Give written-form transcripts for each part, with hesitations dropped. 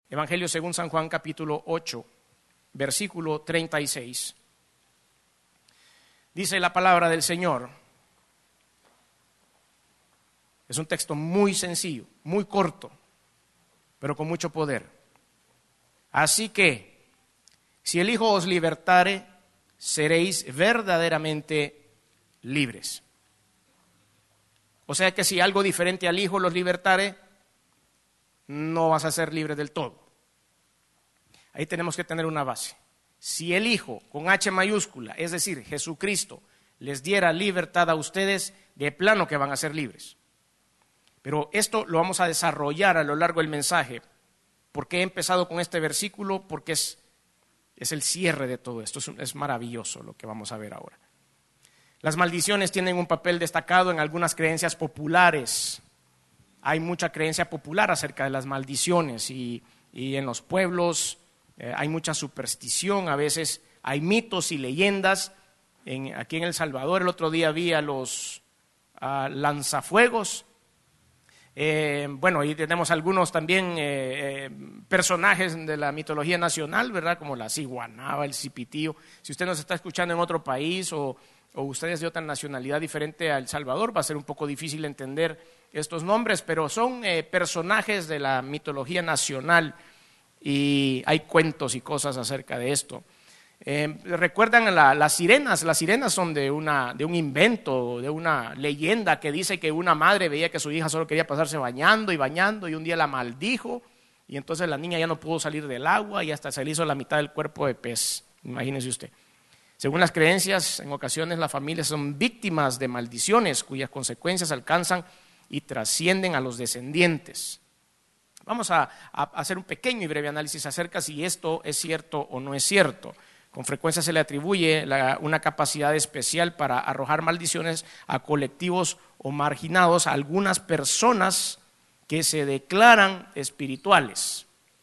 Evangelio según San Juan, capítulo 8, versículo 36. Dice la palabra del Señor. Es un texto muy sencillo, muy corto, pero con mucho poder. Así que, si el Hijo os libertare, seréis verdaderamente libres. O sea que si algo diferente al Hijo los libertare, no vas a ser libre del todo. Ahí tenemos que tener una base. Si el Hijo, con H mayúscula, es decir, Jesucristo, les diera libertad a ustedes, de plano que van a ser libres. Pero esto lo vamos a desarrollar a lo largo del mensaje. ¿Por qué he empezado con este versículo? Porque es el cierre de todo esto. Es maravilloso lo que vamos a ver ahora. Las maldiciones tienen un papel destacado en algunas creencias populares. Hay mucha creencia popular acerca de las maldiciones y en los pueblos hay mucha superstición. A veces hay mitos y leyendas. Aquí en El Salvador el otro día vi a los lanzafuegos. Y tenemos algunos también personajes de la mitología nacional, ¿verdad? Como la ciguanaba, el cipitío. Si usted nos está escuchando en otro país o usted es de otra nacionalidad diferente a El Salvador, va a ser un poco difícil entender estos nombres, pero son personajes de la mitología nacional y hay cuentos y cosas acerca de esto. ¿Recuerdan las sirenas? Las sirenas son de un invento, de una leyenda que dice que una madre veía que su hija solo quería pasarse bañando y un día la maldijo y entonces la niña ya no pudo salir del agua y hasta se le hizo la mitad del cuerpo de pez. Imagínese usted. Según las creencias, en ocasiones las familias son víctimas de maldiciones cuyas consecuencias alcanzan y trascienden a los descendientes. Vamos a hacer un pequeño y breve análisis acerca si esto es cierto o no es cierto. Con frecuencia se le atribuye una capacidad especial para arrojar maldiciones a colectivos o marginados, a algunas personas que se declaran espirituales.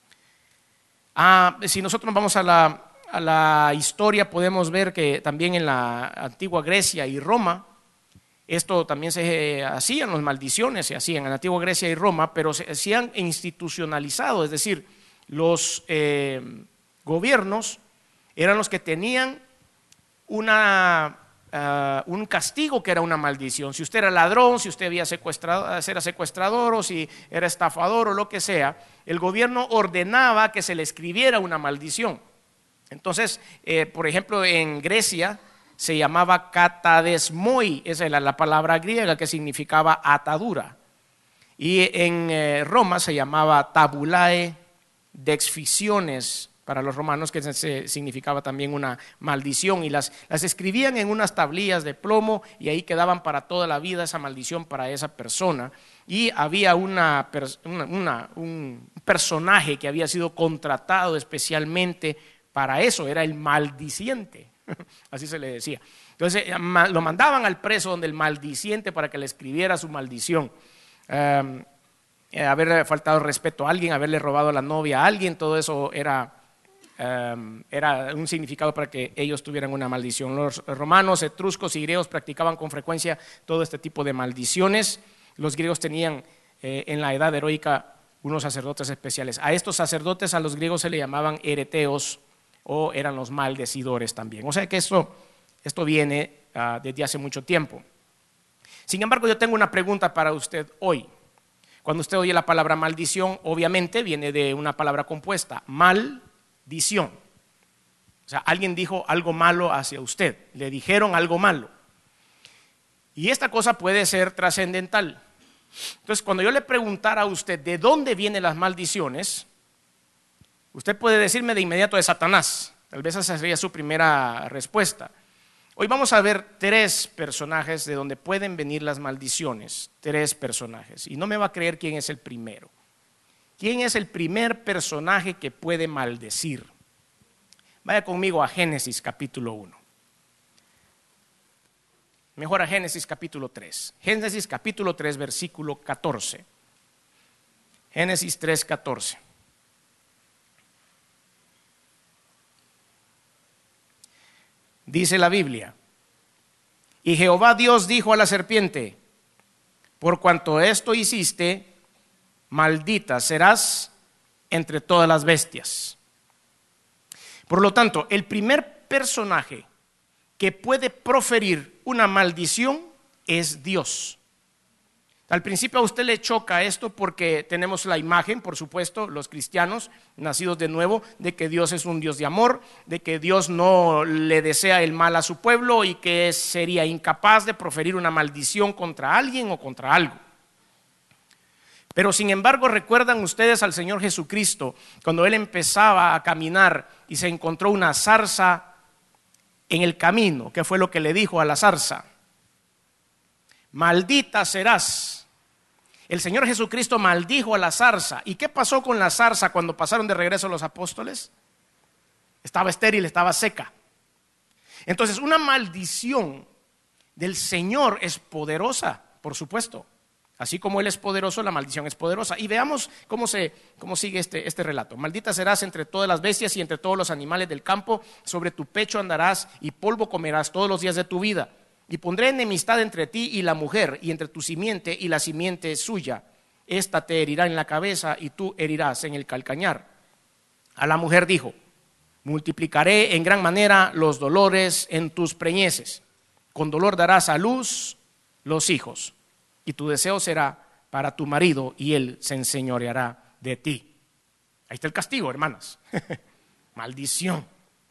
Si nosotros vamos a la historia, podemos ver que también en la antigua Grecia y Roma, esto también se hacían, las maldiciones se hacían en la antigua Grecia y Roma, pero se hacían institucionalizado, es decir, los gobiernos eran los que tenían un castigo que era una maldición. Si usted era ladrón, si usted era secuestrador o si era estafador o lo que sea, el gobierno ordenaba que se le escribiera una maldición. Entonces, por ejemplo, en Grecia se llamaba katadesmoi, esa era la palabra griega que significaba atadura. Y en Roma se llamaba tabulae dexfisiones para los romanos, que significaba también una maldición, y las escribían en unas tablillas de plomo y ahí quedaban para toda la vida esa maldición para esa persona. Y había un personaje que había sido contratado especialmente para eso, era el maldiciente, así se le decía. Entonces lo mandaban al preso donde el maldiciente para que le escribiera su maldición. Haberle faltado respeto a alguien, haberle robado la novia a alguien, todo eso era un significado para que ellos tuvieran una maldición. Los romanos, etruscos y griegos practicaban con frecuencia todo este tipo de maldiciones. Los griegos tenían en la edad heroica unos sacerdotes especiales. A estos sacerdotes, a los griegos se le llamaban ereteos o eran los maldecidores también. O sea que esto viene desde hace mucho tiempo. Sin embargo, yo tengo una pregunta para usted hoy. Cuando usted oye la palabra maldición, obviamente viene de una palabra compuesta, maldición. O sea, alguien dijo algo malo hacia usted, le dijeron algo malo. Y esta cosa puede ser trascendental. Entonces, cuando yo le preguntara a usted de dónde vienen las maldiciones, usted puede decirme de inmediato de Satanás. Tal vez esa sería su primera respuesta. Hoy vamos a ver 3 personajes de donde pueden venir las maldiciones. 3 personajes. Y no me va a creer quién es el primero. ¿Quién es el primer personaje que puede maldecir? Vaya conmigo a Génesis capítulo 1. Mejor a Génesis capítulo 3. Génesis capítulo 3, versículo 14. Génesis 3, 14. Dice la Biblia: y Jehová Dios dijo a la serpiente: por cuanto esto hiciste, maldita serás entre todas las bestias. Por lo tanto, el primer personaje que puede proferir una maldición es Dios. Al principio a usted le choca esto porque tenemos la imagen, por supuesto, los cristianos nacidos de nuevo, de que Dios es un Dios de amor, de que Dios no le desea el mal a su pueblo y que sería incapaz de proferir una maldición contra alguien o contra algo. Pero sin embargo, ¿recuerdan ustedes al Señor Jesucristo cuando Él empezaba a caminar y se encontró una zarza en el camino? ¿Qué fue lo que le dijo a la zarza? Maldita serás. El Señor Jesucristo maldijo a la zarza. ¿Y qué pasó con la zarza cuando pasaron de regreso los apóstoles? Estaba estéril, estaba seca. Entonces, una maldición del Señor es poderosa, por supuesto. Así como Él es poderoso, la maldición es poderosa. Y veamos cómo sigue este relato. Maldita serás entre todas las bestias y entre todos los animales del campo. Sobre tu pecho andarás y polvo comerás todos los días de tu vida. Y pondré enemistad entre ti y la mujer, y entre tu simiente y la simiente suya. Esta te herirá en la cabeza y tú herirás en el calcañar. A la mujer dijo: multiplicaré en gran manera los dolores en tus preñeces. Con dolor darás a luz los hijos, y tu deseo será para tu marido, y él se enseñoreará de ti. Ahí está el castigo, hermanas. Maldición.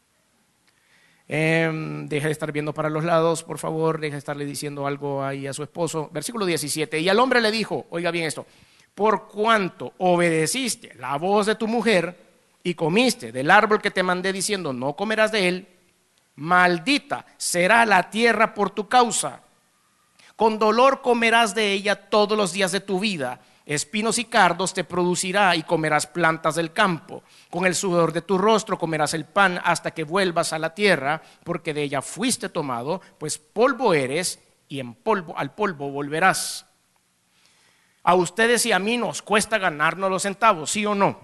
Deje de estar viendo para los lados, por favor. Deje de estarle diciendo algo ahí a su esposo. Versículo 17. Y al hombre le dijo, oiga bien esto: por cuanto obedeciste la voz de tu mujer y comiste del árbol que te mandé diciendo no comerás de él, maldita será la tierra por tu causa. Con dolor comerás de ella todos los días de tu vida. Espinos y cardos te producirá y comerás plantas del campo. Con el sudor de tu rostro comerás el pan hasta que vuelvas a la tierra, porque de ella fuiste tomado, pues polvo eres y al polvo volverás. A ustedes y a mí nos cuesta ganarnos los centavos, ¿sí o no?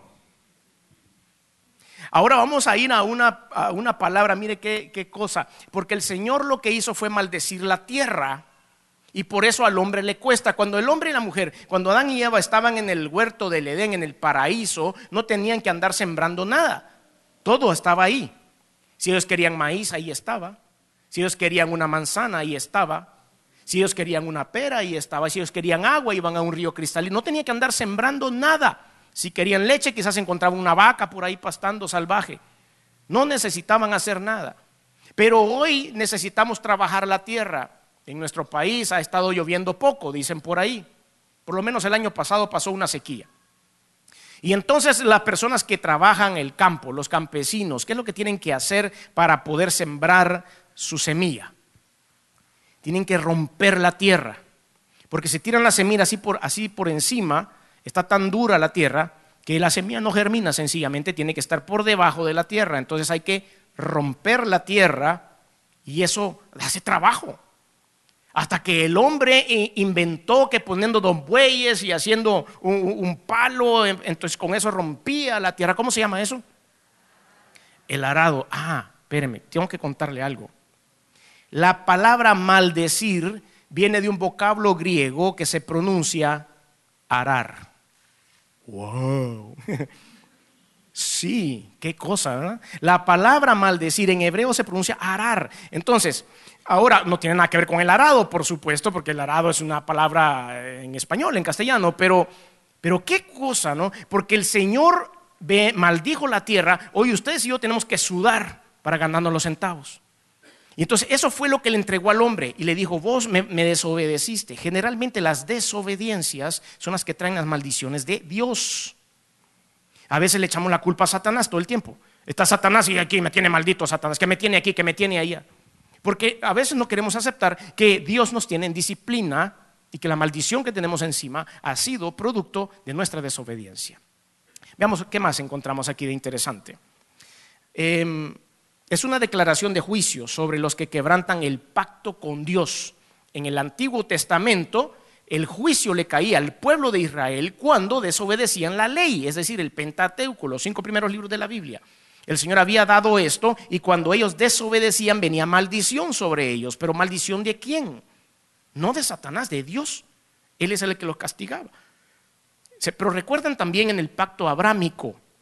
Ahora vamos a ir a una palabra, mire qué cosa, porque el Señor lo que hizo fue maldecir la tierra. Y por eso al hombre le cuesta. Cuando el hombre y la mujer, cuando Adán y Eva estaban en el huerto del Edén, en el paraíso, no tenían que andar sembrando nada. Todo estaba ahí. Si ellos querían maíz, ahí estaba. Si ellos querían una manzana, ahí estaba. Si ellos querían una pera, ahí estaba. Si ellos querían agua, iban a un río cristalino. No tenían que andar sembrando nada. Si querían leche, quizás encontraban una vaca por ahí pastando salvaje. No necesitaban hacer nada. Pero hoy necesitamos trabajar la tierra. En nuestro país ha estado lloviendo poco, dicen por ahí. Por lo menos el año pasado pasó una sequía. Y entonces las personas que trabajan el campo, los campesinos, ¿qué es lo que tienen que hacer para poder sembrar su semilla? Tienen que romper la tierra. Porque si tiran la semilla así por encima, está tan dura la tierra que la semilla no germina, sencillamente tiene que estar por debajo de la tierra. Entonces hay que romper la tierra y eso hace trabajo. Hasta que el hombre inventó que poniendo 2 bueyes y haciendo un palo, entonces con eso rompía la tierra. ¿Cómo se llama eso? El arado. Espéreme, tengo que contarle algo. La palabra maldecir viene de un vocablo griego que se pronuncia arar. ¡Wow! Sí, qué cosa, ¿verdad? La palabra maldecir en hebreo se pronuncia arar. Entonces, ahora no tiene nada que ver con el arado, por supuesto, porque el arado es una palabra en español, en castellano, pero qué cosa, ¿no? Porque el Señor maldijo la tierra. Hoy ustedes y yo tenemos que sudar para ganarnos los centavos. Y entonces eso fue lo que le entregó al hombre y le dijo: vos me desobedeciste. Generalmente las desobediencias son las que traen las maldiciones de Dios. A veces le echamos la culpa a Satanás todo el tiempo. Está Satanás y aquí me tiene maldito Satanás, que me tiene aquí, que me tiene allá. Porque a veces no queremos aceptar que Dios nos tiene en disciplina y que la maldición que tenemos encima ha sido producto de nuestra desobediencia. Veamos qué más encontramos aquí de interesante. Es una declaración de juicio sobre los que quebrantan el pacto con Dios. En el Antiguo Testamento, el juicio le caía al pueblo de Israel cuando desobedecían la ley, es decir, el Pentateuco, los 5 primeros libros de la Biblia. El Señor había dado esto y cuando ellos desobedecían venía maldición sobre ellos. ¿Pero maldición de quién? No de Satanás, de Dios. Él es el que los castigaba. Pero recuerdan también en el pacto abrámico,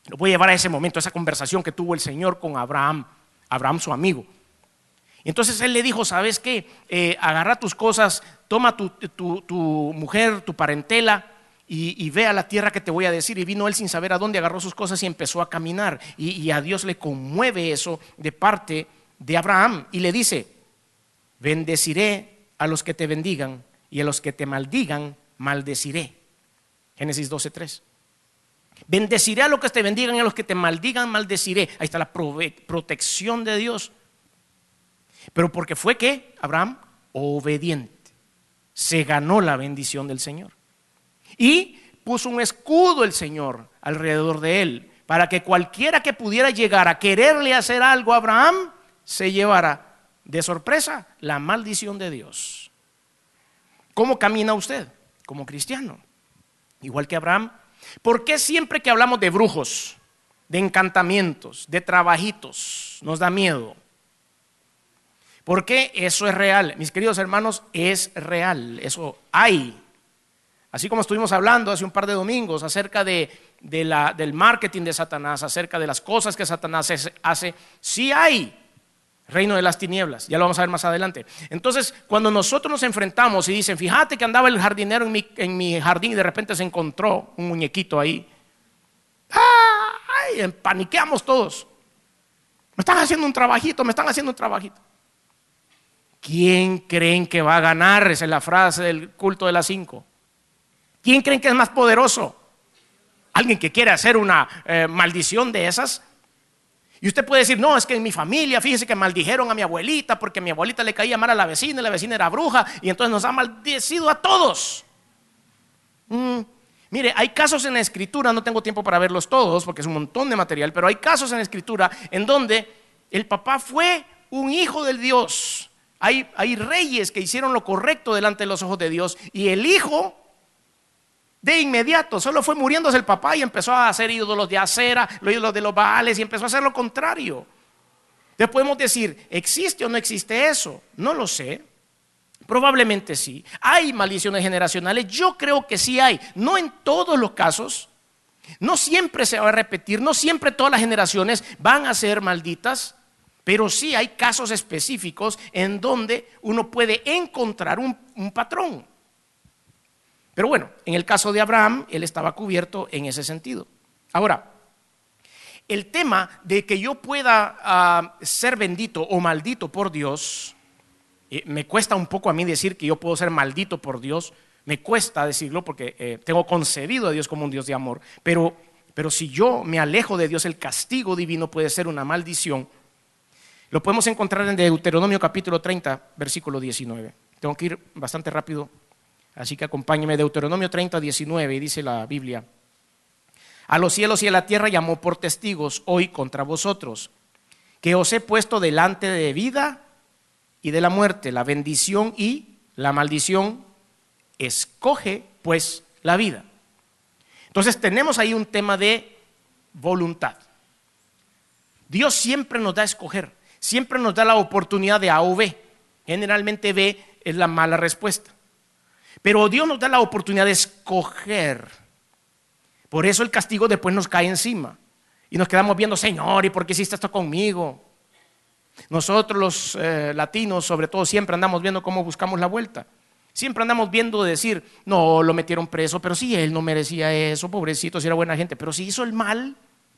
Lo voy a llevar a ese momento, a esa conversación que tuvo el Señor con Abraham, Abraham su amigo. Y entonces él le dijo, ¿sabes qué? Agarra tus cosas, toma tu mujer, tu parentela y ve a la tierra que te voy a decir. Y vino él sin saber a dónde, agarró sus cosas y empezó a caminar. Y a Dios le conmueve eso de parte de Abraham y le dice, bendeciré a los que te bendigan y a los que te maldigan, maldeciré. Génesis 12:3. Bendeciré a los que te bendigan y a los que te maldigan, maldeciré. Ahí está la protección de Dios. Pero porque fue que Abraham, obediente, se ganó la bendición del Señor. Y puso un escudo el Señor alrededor de él, para que cualquiera que pudiera llegar a quererle hacer algo a Abraham, se llevara de sorpresa la maldición de Dios. ¿Cómo camina usted como cristiano? Igual que Abraham. ¿Por qué siempre que hablamos de brujos, de encantamientos, de trabajitos, nos da miedo? Porque eso es real, mis queridos hermanos, es real, eso hay. Así como estuvimos hablando hace un par de domingos acerca del marketing de Satanás, acerca de las cosas que Satanás hace, sí hay reino de las tinieblas, ya lo vamos a ver más adelante. Entonces, cuando nosotros nos enfrentamos y dicen, fíjate que andaba el jardinero en mi jardín y de repente se encontró un muñequito ahí, ¡ay! Paniqueamos todos. Me están haciendo un trabajito. ¿Quién creen que va a ganar? Esa es la frase del culto de las 5. ¿Quién creen que es más poderoso? ¿Alguien que quiere hacer una maldición de esas? Y usted puede decir, no, es que en mi familia, fíjese que maldijeron a mi abuelita porque a mi abuelita le caía mal a la vecina y la vecina era bruja y entonces nos ha maldecido a todos. Mire, hay casos en la Escritura, no tengo tiempo para verlos todos porque es un montón de material, pero hay casos en la Escritura en donde el papá fue un hijo del Dios. Hay reyes que hicieron lo correcto delante de los ojos de Dios y el hijo de inmediato solo fue muriéndose el papá y empezó a hacer ídolos de acera, los ídolos de los Baales y empezó a hacer lo contrario. Entonces podemos decir, ¿existe o no existe eso? No lo sé. Probablemente sí. ¿Hay maldiciones generacionales? Yo creo que sí hay. No en todos los casos. No siempre se va a repetir. No siempre todas las generaciones van a ser malditas. Pero sí hay casos específicos en donde uno puede encontrar un patrón. Pero bueno, en el caso de Abraham, él estaba cubierto en ese sentido. Ahora, el tema de que yo pueda ser bendito o maldito por Dios, me cuesta un poco a mí decir que yo puedo ser maldito por Dios, me cuesta decirlo porque tengo concebido a Dios como un Dios de amor, pero si yo me alejo de Dios, el castigo divino puede ser una maldición. Lo podemos encontrar en Deuteronomio capítulo 30, versículo 19. Tengo que ir bastante rápido, así que acompáñeme. Deuteronomio 30, 19, y dice la Biblia: a los cielos y a la tierra llamó por testigos hoy contra vosotros, que os he puesto delante de vida y de la muerte, la bendición y la maldición. Escoge pues la vida. Entonces tenemos ahí un tema de voluntad. Dios siempre nos da a escoger. Siempre nos da la oportunidad de A o B. Generalmente B es la mala respuesta. Pero Dios nos da la oportunidad de escoger. Por eso el castigo después nos cae encima. Y nos quedamos viendo, Señor, ¿y por qué hiciste esto conmigo? Nosotros los latinos, sobre todo, siempre andamos viendo cómo buscamos la vuelta. Siempre andamos viendo decir, no, lo metieron preso, pero si él no merecía eso, pobrecito, si era buena gente. Pero si hizo el mal,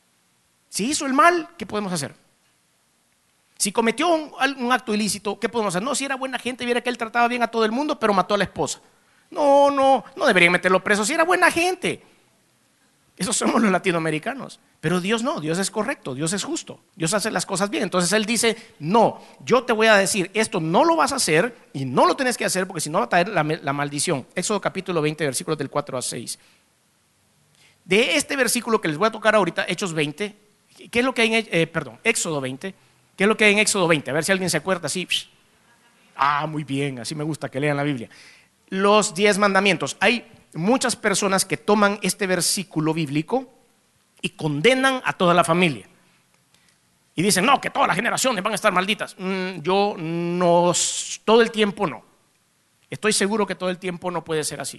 ¿qué podemos hacer? Si cometió un acto ilícito, ¿qué podemos hacer? No, si era buena gente, viera que él trataba bien a todo el mundo, pero mató a la esposa. No deberían meterlo preso, si era buena gente. Esos somos los latinoamericanos. Pero Dios no, Dios es correcto, Dios es justo, Dios hace las cosas bien. Entonces Él dice, no, yo te voy a decir, esto no lo vas a hacer y no lo tienes que hacer porque si no va a traer la maldición. Éxodo capítulo 20, versículos del 4 a 6. De este versículo que les voy a tocar ahorita, Hechos 20, ¿qué es lo que hay en Éxodo 20? ¿Qué es lo que hay en Éxodo 20? A ver si alguien se acuerda así. Muy bien, así me gusta que lean la Biblia. Los 10 mandamientos. Hay muchas personas que toman este versículo bíblico y condenan a toda la familia. Y dicen, no, que todas las generaciones van a estar malditas. Yo no, todo el tiempo no. Estoy seguro que todo el tiempo no puede ser así.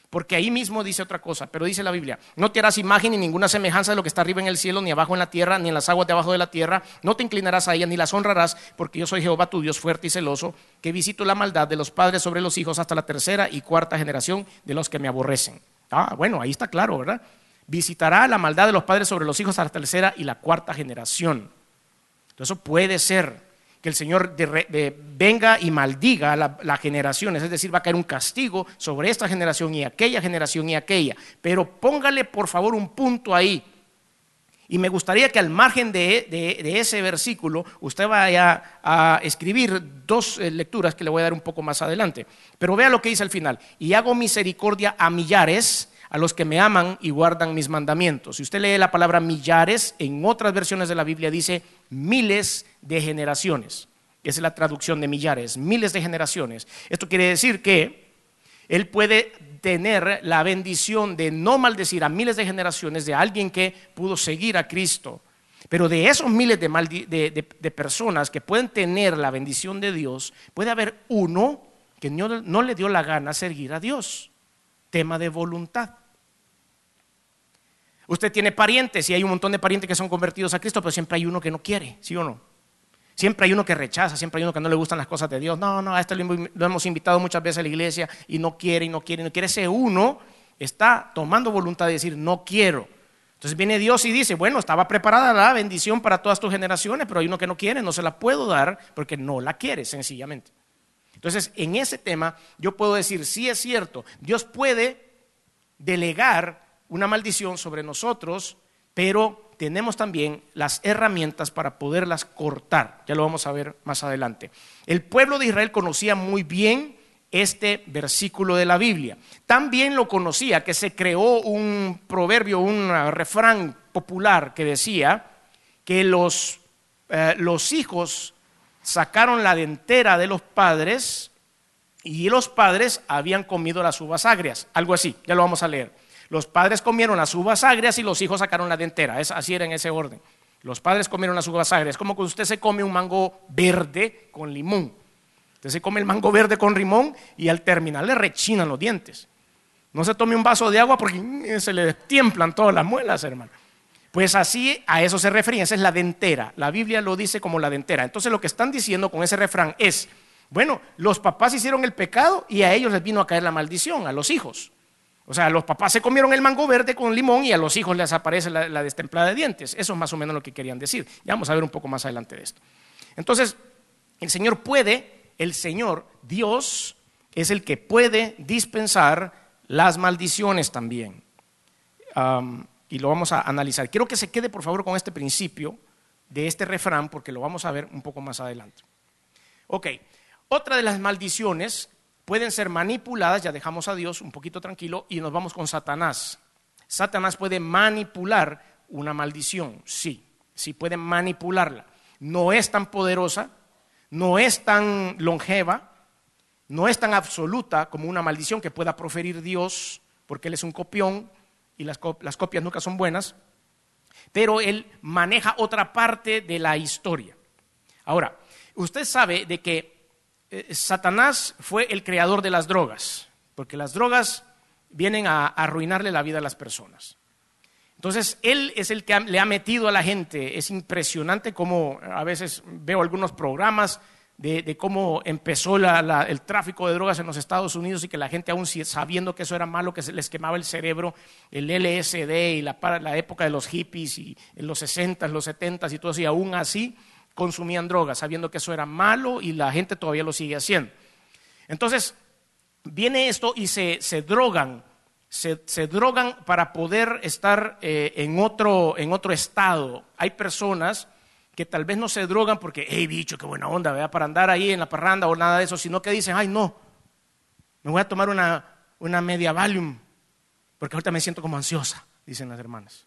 Porque ahí mismo dice otra cosa, pero dice la Biblia: no te harás imagen ni ninguna semejanza de lo que está arriba en el cielo, ni abajo en la tierra, ni en las aguas debajo de la tierra. No te inclinarás a ellas, ni las honrarás, porque yo soy Jehová tu Dios fuerte y celoso, que visito la maldad de los padres sobre los hijos hasta la tercera y cuarta generación de los que me aborrecen. Bueno, ahí está claro, ¿verdad? Visitará la maldad de los padres sobre los hijos hasta la tercera y la cuarta generación. Entonces eso puede ser que el Señor venga y maldiga las generaciones, es decir, va a caer un castigo sobre esta generación y aquella, pero póngale por favor un punto ahí. Y me gustaría que al margen de ese versículo usted vaya a escribir dos lecturas que le voy a dar un poco más adelante, pero vea lo que dice al final: y hago misericordia a millares, a los que me aman y guardan mis mandamientos. Si usted lee la palabra millares, en otras versiones de la Biblia dice miles de generaciones. Esa es la traducción de millares, miles de generaciones. Esto quiere decir que Él puede tener la bendición de no maldecir a miles de generaciones de alguien que pudo seguir a Cristo. Pero de esos miles de personas que pueden tener la bendición de Dios, puede haber uno que no le dio la gana seguir a Dios. Tema de voluntad. Usted tiene parientes y hay un montón de parientes que son convertidos a Cristo, pero siempre hay uno que no quiere, ¿sí o no? Siempre hay uno que rechaza, siempre hay uno que no le gustan las cosas de Dios. No, a esto lo hemos invitado muchas veces a la iglesia y no quiere. Ese uno está tomando voluntad de decir no quiero. Entonces viene Dios y dice: bueno, estaba preparada la bendición para todas tus generaciones, pero hay uno que no quiere, no se la puedo dar porque no la quiere, sencillamente. Entonces, en ese tema yo puedo decir: sí, es cierto, Dios puede delegar una maldición sobre nosotros, pero tenemos también las herramientas para poderlas cortar. Ya lo vamos a ver más adelante. El pueblo de Israel conocía muy bien este versículo de la Biblia. También lo conocía que se creó un proverbio, un refrán popular que decía que los hijos sacaron la dentera de los padres y los padres habían comido las uvas agrias, algo así, ya lo vamos a leer. Los padres comieron las uvas agrias y los hijos sacaron la dentera, así era en ese orden. Los padres comieron las uvas agrias, como cuando usted se come un mango verde con limón. Usted se come el mango verde con limón y al terminar le rechinan los dientes. No se tome un vaso de agua porque se le destiemplan todas las muelas, hermano. Pues así, a eso se refería, esa es la dentera. La Biblia lo dice como la dentera. Entonces lo que están diciendo con ese refrán es: bueno, los papás hicieron el pecado y a ellos les vino a caer la maldición, a los hijos. O sea, los papás se comieron el mango verde con limón y a los hijos les aparece la destemplada de dientes. Eso es más o menos lo que querían decir. Ya vamos a ver un poco más adelante de esto. Entonces, el Señor, Dios, es el que puede dispensar las maldiciones también. Y lo vamos a analizar. Quiero que se quede por favor con este principio de este refrán porque lo vamos a ver un poco más adelante. Ok, otra de las maldiciones pueden ser manipuladas, ya dejamos a Dios un poquito tranquilo y nos vamos con Satanás. Satanás puede manipular una maldición, sí puede manipularla. No es tan poderosa, no es tan longeva, no es tan absoluta como una maldición que pueda proferir Dios, porque Él es un copión y las copias nunca son buenas, pero Él maneja otra parte de la historia. Ahora, usted sabe de que Satanás fue el creador de las drogas, porque las drogas vienen a arruinarle la vida a las personas. Entonces, él es el que le ha metido a la gente. Es impresionante cómo a veces veo algunos programas de cómo empezó el tráfico de drogas en los Estados Unidos y que la gente, aún sabiendo que eso era malo, que se les quemaba el cerebro, el LSD y la época de los hippies y en los 60s, los 70s y todo eso, y aún así consumían drogas, sabiendo que eso era malo y la gente todavía lo sigue haciendo. Entonces, viene esto y se drogan para poder estar en otro estado. Hay personas que tal vez no se drogan porque, hey bicho, qué buena onda, ¿verdad? Para andar ahí en la parranda o nada de eso, sino que dicen: ay no, me voy a tomar una media Valium, porque ahorita me siento como ansiosa, dicen las hermanas.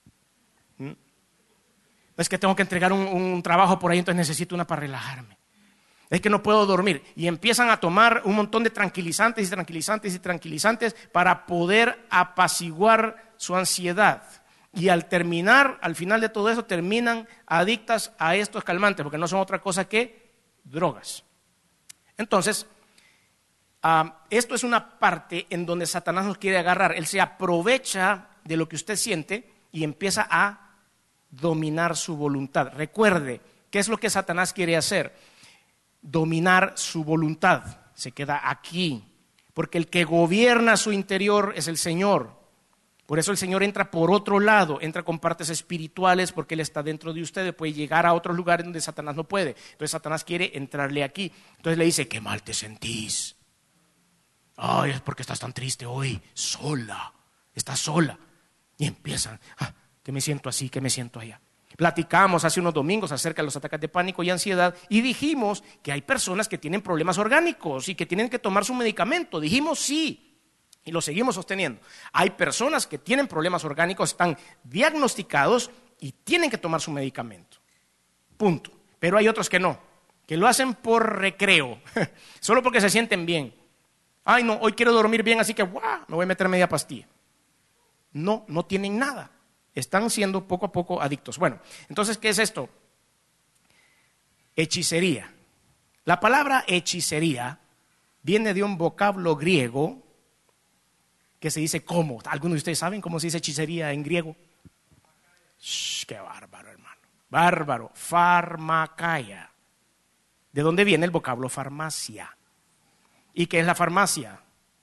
Es que tengo que entregar un trabajo por ahí, entonces necesito una para relajarme. Es que no puedo dormir. Y empiezan a tomar un montón de tranquilizantes para poder apaciguar su ansiedad. Y al final de todo eso, terminan adictas a estos calmantes, porque no son otra cosa que drogas. Entonces, esto es una parte en donde Satanás nos quiere agarrar. Él se aprovecha de lo que usted siente y empieza a dominar su voluntad. Recuerde, ¿qué es lo que Satanás quiere hacer? Dominar su voluntad. Se queda aquí, porque el que gobierna su interior es el Señor. Por eso el Señor entra por otro lado, entra con partes espirituales, porque Él está dentro de usted, puede llegar a otros lugares donde Satanás no puede. Entonces Satanás quiere entrarle aquí. Entonces le dice, qué mal te sentís. Ay, es porque estás tan triste hoy, sola, estás sola. Y empiezan, que me siento así, que me siento allá. Platicamos hace unos domingos acerca de los ataques de pánico y ansiedad y dijimos que hay personas que tienen problemas orgánicos y que tienen que tomar su medicamento. Dijimos sí. Y lo seguimos sosteniendo. Hay personas que tienen problemas orgánicos, están diagnosticados y tienen que tomar su medicamento. Punto. Pero hay otros que no, que lo hacen por recreo, solo porque se sienten bien. Ay, no, hoy quiero dormir bien, así que me voy a meter media pastilla. No tienen nada. Están siendo poco a poco adictos. Bueno, entonces, ¿qué es esto? Hechicería. La palabra hechicería viene de un vocablo griego que se dice ¿cómo? ¿Algunos de ustedes saben cómo se dice hechicería en griego? ¡Qué bárbaro, hermano! Bárbaro. Farmacaia. ¿De dónde viene el vocablo farmacia? ¿Y qué es la farmacia?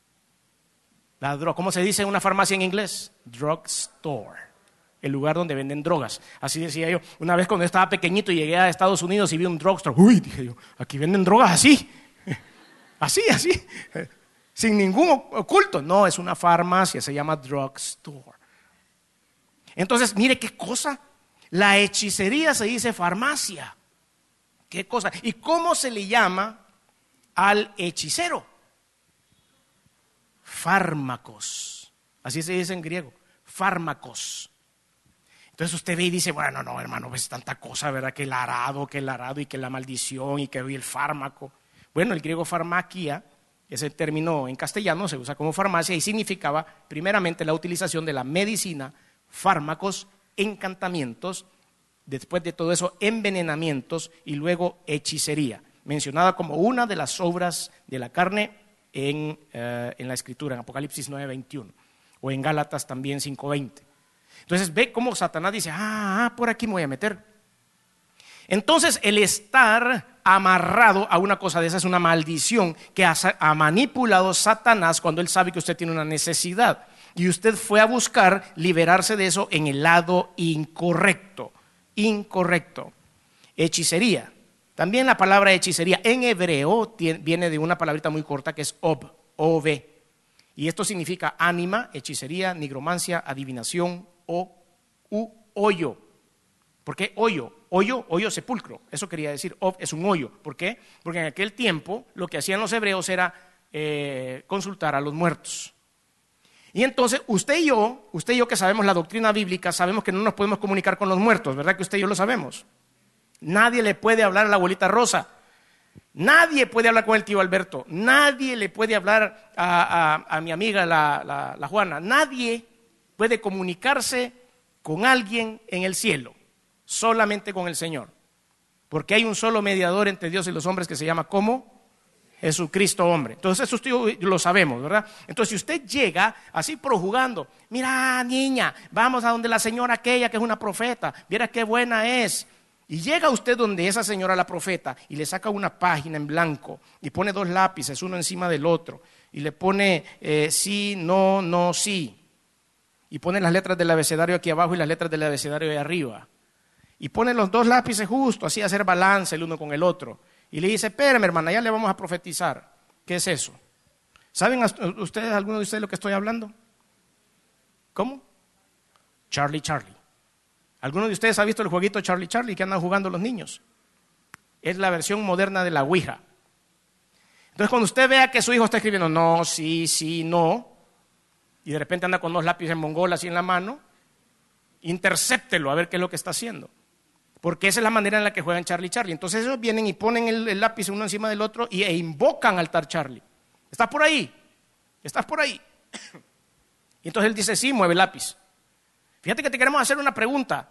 ¿Cómo se dice una farmacia en inglés? Drugstore. El lugar donde venden drogas. Así decía yo. Una vez cuando estaba pequeñito y llegué a Estados Unidos y vi un drugstore. Uy, dije yo, aquí venden drogas así. Así. Sin ningún oculto. No, es una farmacia, se llama drugstore. Entonces, mire qué cosa. La hechicería se dice farmacia. ¿Qué cosa? ¿Y cómo se le llama al hechicero? Fármacos. Así se dice en griego. Fármacos. Entonces usted ve y dice, bueno, no, hermano, ves tanta cosa, ¿verdad? Que el arado y que la maldición y que hoy el fármaco. Bueno, el griego farmaquia, ese término en castellano se usa como farmacia y significaba primeramente la utilización de la medicina, fármacos, encantamientos, después de todo eso envenenamientos y luego hechicería, mencionada como una de las obras de la carne en la Escritura, en Apocalipsis 9:21 o en Gálatas también 5:20. Entonces ve cómo Satanás dice, por aquí me voy a meter. Entonces el estar amarrado a una cosa de esa es una maldición que ha manipulado Satanás cuando él sabe que usted tiene una necesidad y usted fue a buscar liberarse de eso en el lado incorrecto. Hechicería. También la palabra hechicería en hebreo viene de una palabrita muy corta que es ob. Y esto significa ánima, hechicería, nigromancia, adivinación hoyo. ¿Por qué hoyo? Hoyo sepulcro. Eso quería decir, es un hoyo. ¿Por qué? Porque en aquel tiempo lo que hacían los hebreos era consultar a los muertos. Y entonces usted y yo que sabemos la doctrina bíblica, sabemos que no nos podemos comunicar con los muertos, ¿verdad que usted y yo lo sabemos? Nadie le puede hablar a la abuelita Rosa, nadie puede hablar con el tío Alberto, nadie le puede hablar a mi amiga la Juana, nadie puede comunicarse con alguien en el cielo, solamente con el Señor, porque hay un solo mediador entre Dios y los hombres que se llama ¿cómo? Jesucristo hombre. Entonces eso usted lo sabemos, ¿verdad? Entonces si usted llega así projugando, mira niña, vamos a donde la señora aquella que es una profeta, viera qué buena es. Y llega usted donde esa señora la profeta y le saca una página en blanco y pone 2 lápices, uno encima del otro, y le pone sí, no, no, sí. Y pone las letras del abecedario aquí abajo y las letras del abecedario ahí arriba. Y pone los 2 lápices justo, así a hacer balance el uno con el otro. Y le dice, espérame hermana, ya le vamos a profetizar. ¿Qué es eso? ¿Saben ustedes, alguno de ustedes lo que estoy hablando? ¿Cómo? Charlie. ¿Alguno de ustedes ha visto el jueguito Charlie que andan jugando los niños? Es la versión moderna de la Ouija. Entonces cuando usted vea que su hijo está escribiendo no, sí, no, y de repente anda con 2 lápices en mongol así en la mano, intercéptelo a ver qué es lo que está haciendo. Porque esa es la manera en la que juegan Charlie. Entonces ellos vienen y ponen el lápiz uno encima del otro e invocan al tal Charlie. ¿Estás por ahí? Y entonces él dice, sí, mueve el lápiz. Fíjate que te queremos hacer una pregunta.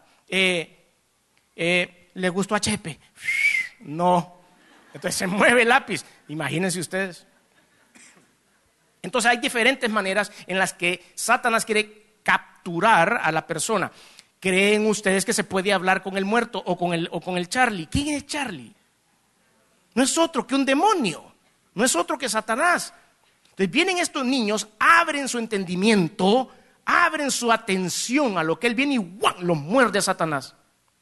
¿Le gustó a Chepe? No. Entonces se mueve el lápiz. Imagínense ustedes. Entonces hay diferentes maneras en las que Satanás quiere capturar a la persona. ¿Creen ustedes que se puede hablar con el muerto o con el Charlie? ¿Quién es Charlie? No es otro que un demonio, no es otro que Satanás. Entonces vienen estos niños, abren su entendimiento, abren su atención a lo que él viene y ¡guau!, lo muerde a Satanás.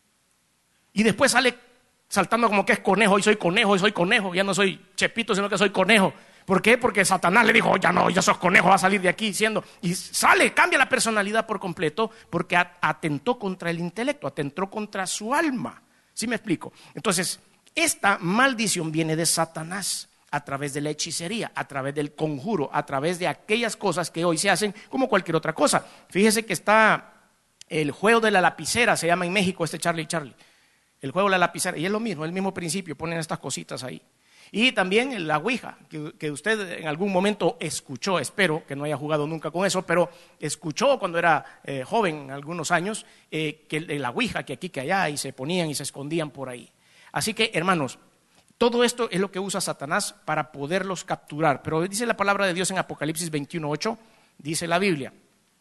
Y después sale saltando como que es conejo, y soy conejo, ya no soy Chepito, sino que soy conejo. ¿Por qué? Porque Satanás le dijo, ya no, ya sos conejo, va a salir de aquí diciendo. Y sale, cambia la personalidad por completo, porque atentó contra el intelecto, atentó contra su alma. ¿Sí me explico? Entonces, esta maldición viene de Satanás a través de la hechicería, a través del conjuro, a través de aquellas cosas que hoy se hacen como cualquier otra cosa. Fíjese que está el juego de la lapicera, se llama en México Charlie. El juego de la lapicera, y es lo mismo, el mismo principio, ponen estas cositas ahí. Y también la ouija, que usted en algún momento escuchó, espero que no haya jugado nunca con eso, pero escuchó cuando era joven, algunos años, que la ouija, que aquí, que allá, y se ponían y se escondían por ahí. Así que, hermanos, todo esto es lo que usa Satanás para poderlos capturar. Pero dice la palabra de Dios en Apocalipsis 21:8, dice la Biblia.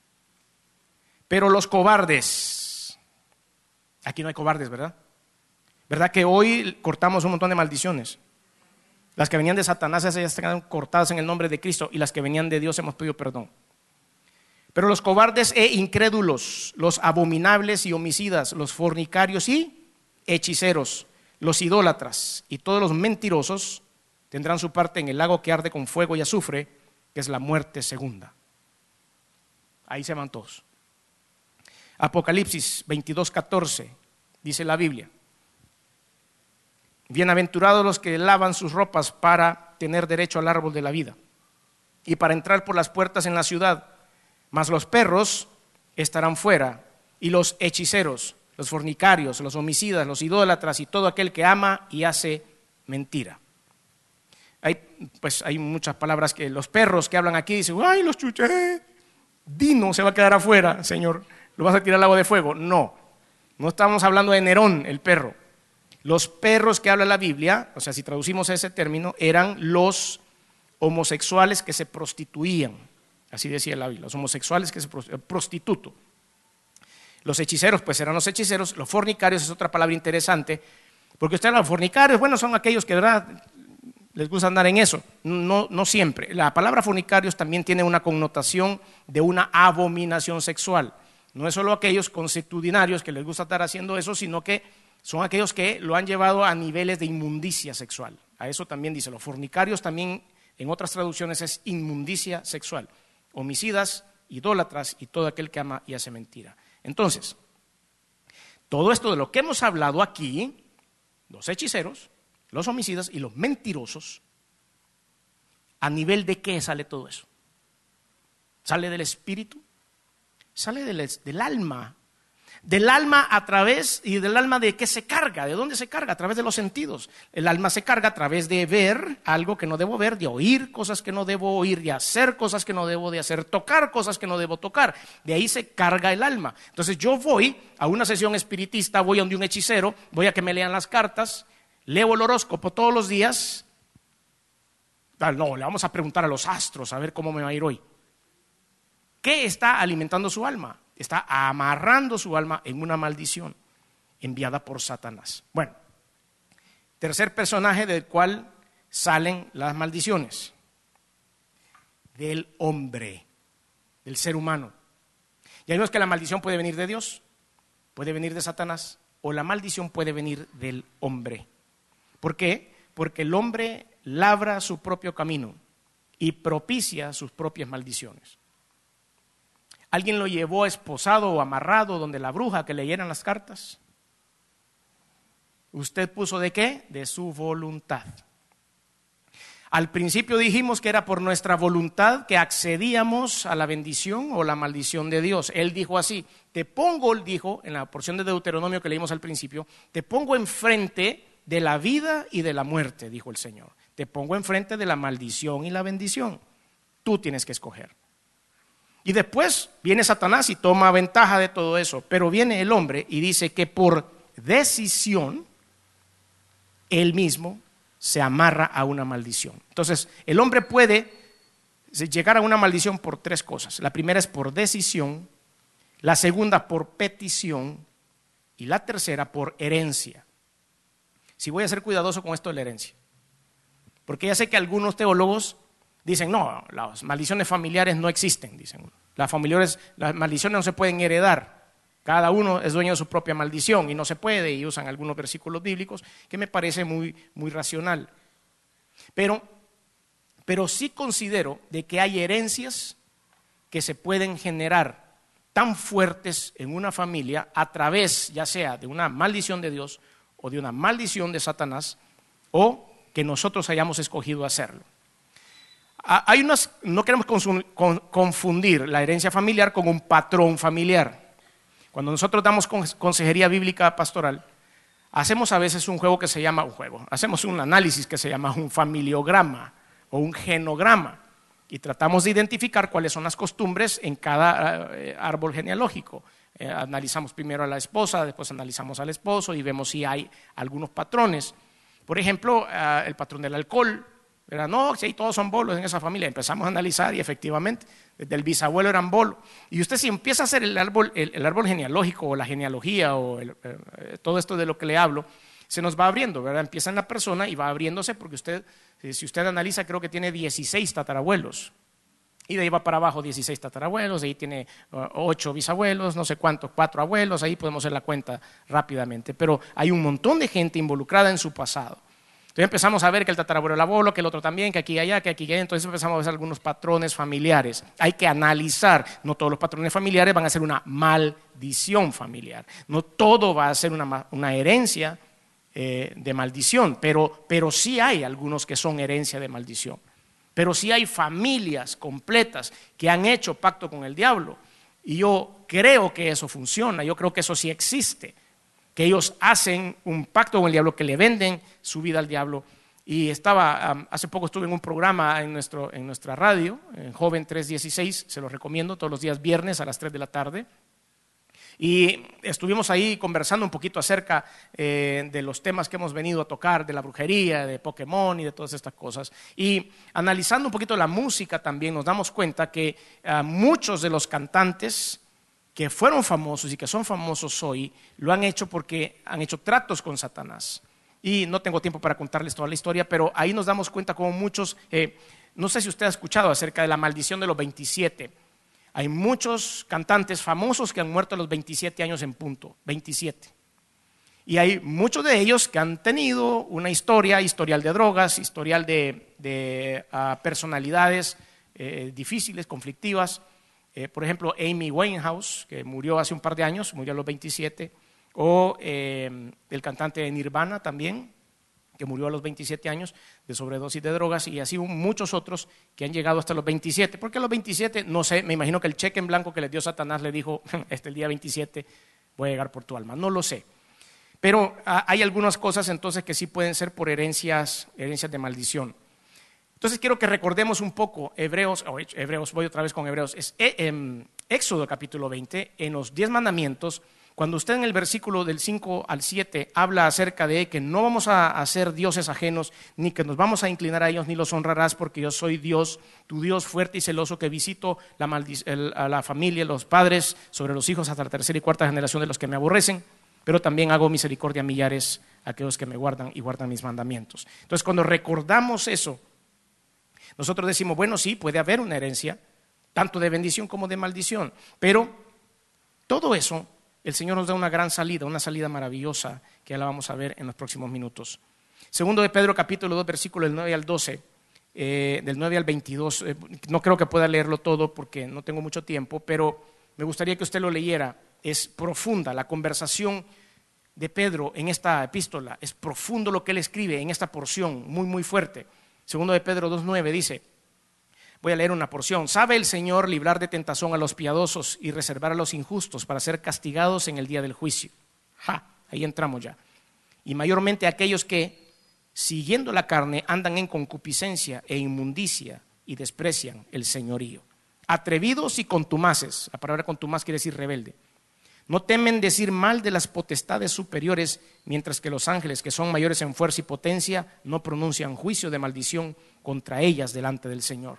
Pero los cobardes, aquí no hay cobardes, ¿verdad? ¿Verdad que hoy cortamos un montón de maldiciones? Las que venían de Satanás, esas ya están cortadas en el nombre de Cristo, y las que venían de Dios hemos pedido perdón. Pero los cobardes e incrédulos, los abominables y homicidas, los fornicarios y hechiceros, los idólatras y todos los mentirosos tendrán su parte en el lago que arde con fuego y azufre, que es la muerte segunda. Ahí se van todos. Apocalipsis 22:14, dice la Biblia. Bienaventurados los que lavan sus ropas para tener derecho al árbol de la vida y para entrar por las puertas en la ciudad, mas los perros estarán fuera, y los hechiceros, los fornicarios, los homicidas, los idólatras y todo aquel que ama y hace mentira. Hay muchas palabras que los perros que hablan aquí dicen, ay, los chuché, Dino se va a quedar afuera, Señor, ¿lo vas a tirar al agua de fuego? No estamos hablando de Nerón, el perro. Los perros que habla la Biblia, o sea, si traducimos ese término, eran los homosexuales que se prostituían. Así decía la Biblia, los homosexuales que se prostituto. Los hechiceros, pues eran los hechiceros. Los fornicarios es otra palabra interesante, porque ustedes, los fornicarios, bueno, son aquellos que, ¿verdad?, les gusta andar en eso. No siempre. La palabra fornicarios también tiene una connotación de una abominación sexual. No es solo aquellos consuetudinarios que les gusta estar haciendo eso, sino que son aquellos que lo han llevado a niveles de inmundicia sexual. A eso también dice, los fornicarios también en otras traducciones es inmundicia sexual. Homicidas, idólatras y todo aquel que ama y hace mentira. Entonces, todo esto de lo que hemos hablado aquí, los hechiceros, los homicidas y los mentirosos, ¿a nivel de qué sale todo eso? ¿Sale del espíritu? Sale del alma. Del alma a través, y del alma de qué se carga, de dónde se carga, a través de los sentidos. El alma se carga a través de ver algo que no debo ver, de oír cosas que no debo oír, de hacer cosas que no debo de hacer, tocar cosas que no debo tocar. De ahí se carga el alma. Entonces yo voy a una sesión espiritista, voy a donde un hechicero, voy a que me lean las cartas, leo el horóscopo todos los días. No, le vamos a preguntar a los astros a ver cómo me va a ir hoy. ¿Qué está alimentando su alma? Está amarrando su alma en una maldición enviada por Satanás. Bueno, tercer personaje del cual salen las maldiciones, del hombre, del ser humano. Ya vimos que la maldición puede venir de Dios, puede venir de Satanás, o la maldición puede venir del hombre. ¿Por qué? Porque el hombre labra su propio camino y propicia sus propias maldiciones. ¿Alguien lo llevó esposado o amarrado donde la bruja que leyeran las cartas? ¿Usted puso de qué? De su voluntad. Al principio dijimos que era por nuestra voluntad que accedíamos a la bendición o la maldición de Dios. Él dijo así, te pongo, él dijo en la porción de Deuteronomio que leímos al principio, te pongo enfrente de la vida y de la muerte, dijo el Señor. Te pongo enfrente de la maldición y la bendición. Tú tienes que escoger. Y después viene Satanás y toma ventaja de todo eso, pero viene el hombre y dice que por decisión, él mismo se amarra a una maldición. Entonces, el hombre puede llegar a una maldición por tres cosas. La primera es por decisión, la segunda por petición y la tercera por herencia. Si voy a ser cuidadoso con esto de la herencia, porque ya sé que algunos teólogos dicen, no, las maldiciones familiares no existen, dicen. Las maldiciones no se pueden heredar. Cada uno es dueño de su propia maldición y no se puede, y usan algunos versículos bíblicos que me parece muy, muy racional. Pero sí considero de que hay herencias que se pueden generar tan fuertes en una familia a través ya sea de una maldición de Dios o de una maldición de Satanás, o que nosotros hayamos escogido hacerlo. No queremos confundir la herencia familiar con un patrón familiar. Cuando nosotros damos consejería bíblica pastoral, hacemos a veces hacemos un análisis que se llama un familiograma o un genograma, y tratamos de identificar cuáles son las costumbres en cada árbol genealógico. Analizamos primero a la esposa, después analizamos al esposo y vemos si hay algunos patrones. Por ejemplo, el patrón del alcohol. No, si todos son bolos en esa familia. Empezamos a analizar y efectivamente, desde el bisabuelo eran bolos. Y usted si empieza a hacer el árbol genealógico o la genealogía o todo esto de lo que le hablo, se nos va abriendo, ¿verdad? Empieza en la persona y va abriéndose porque si usted analiza, creo que tiene 16 tatarabuelos. Y de ahí va para abajo 16 tatarabuelos, de ahí tiene 8 bisabuelos, no sé cuántos, 4 abuelos, ahí podemos hacer la cuenta rápidamente. Pero hay un montón de gente involucrada en su pasado. Entonces empezamos a ver que el tatarabuelo era bolo, que el otro también, que aquí y allá, que aquí y allá. Entonces empezamos a ver algunos patrones familiares. Hay que analizar. No todos los patrones familiares van a ser una maldición familiar. No todo va a ser una herencia de maldición, pero sí hay algunos que son herencia de maldición. Pero sí hay familias completas que han hecho pacto con el diablo. Y yo creo que eso funciona, yo creo que eso sí existe. Que ellos hacen un pacto con el diablo, que le venden su vida al diablo. Y hace poco estuve en un programa en nuestra radio, en Joven 316, se lo recomiendo, todos los días viernes a las 3 de la tarde. Y estuvimos ahí conversando un poquito acerca de los temas que hemos venido a tocar, de la brujería, de Pokémon y de todas estas cosas. Y analizando un poquito la música también nos damos cuenta que muchos de los cantantes que fueron famosos y que son famosos hoy, lo han hecho porque han hecho tratos con Satanás. Y no tengo tiempo para contarles toda la historia, pero ahí nos damos cuenta como muchos, no sé si usted ha escuchado acerca de la maldición de los 27. Hay muchos cantantes famosos que han muerto a los 27 años en punto, 27. Y hay muchos de ellos que han tenido una historial de drogas, historial de personalidades difíciles, conflictivas. Por ejemplo, Amy Winehouse, que murió hace un par de años, murió a los 27, o el cantante de Nirvana también, que murió a los 27 años de sobredosis de drogas, y así muchos otros que han llegado hasta los 27. Porque a los 27, no sé, me imagino que el cheque en blanco que les dio Satanás le dijo, el día 27 voy a llegar por tu alma, no lo sé. Pero hay algunas cosas entonces que sí pueden ser por herencias de maldición. Entonces quiero que recordemos un poco Hebreos, voy otra vez con Hebreos, Éxodo capítulo 20, en los 10 mandamientos, cuando usted en el versículo del 5 al 7 habla acerca de que no vamos a hacer dioses ajenos, ni que nos vamos a inclinar a ellos, ni los honrarás, porque yo soy Dios, tu Dios fuerte y celoso, que visito a la familia, los padres, sobre los hijos hasta la tercera y cuarta generación de los que me aborrecen, pero también hago misericordia a millares, a aquellos que me guardan y guardan mis mandamientos. Entonces cuando recordamos eso, nosotros decimos, bueno, sí, puede haber una herencia, tanto de bendición como de maldición, pero todo eso, el Señor nos da una gran salida, una salida maravillosa, que ya la vamos a ver en los próximos minutos. Segundo de Pedro, capítulo 2, versículos del 9 al 12, del 9 al 22, no creo que pueda leerlo todo porque no tengo mucho tiempo, pero me gustaría que usted lo leyera. Es profunda la conversación de Pedro en esta epístola, es profundo lo que él escribe en esta porción, muy, muy fuerte. Segundo de Pedro 2:9 dice, voy a leer una porción, ¿sabe el Señor librar de tentación a los piadosos y reservar a los injustos para ser castigados en el día del juicio? Ahí entramos ya. Y mayormente aquellos que, siguiendo la carne, andan en concupiscencia e inmundicia y desprecian el señorío. Atrevidos y contumaces, la palabra contumaz quiere decir rebelde. No temen decir mal de las potestades superiores, mientras que los ángeles, que son mayores en fuerza y potencia, no pronuncian juicio de maldición contra ellas delante del Señor.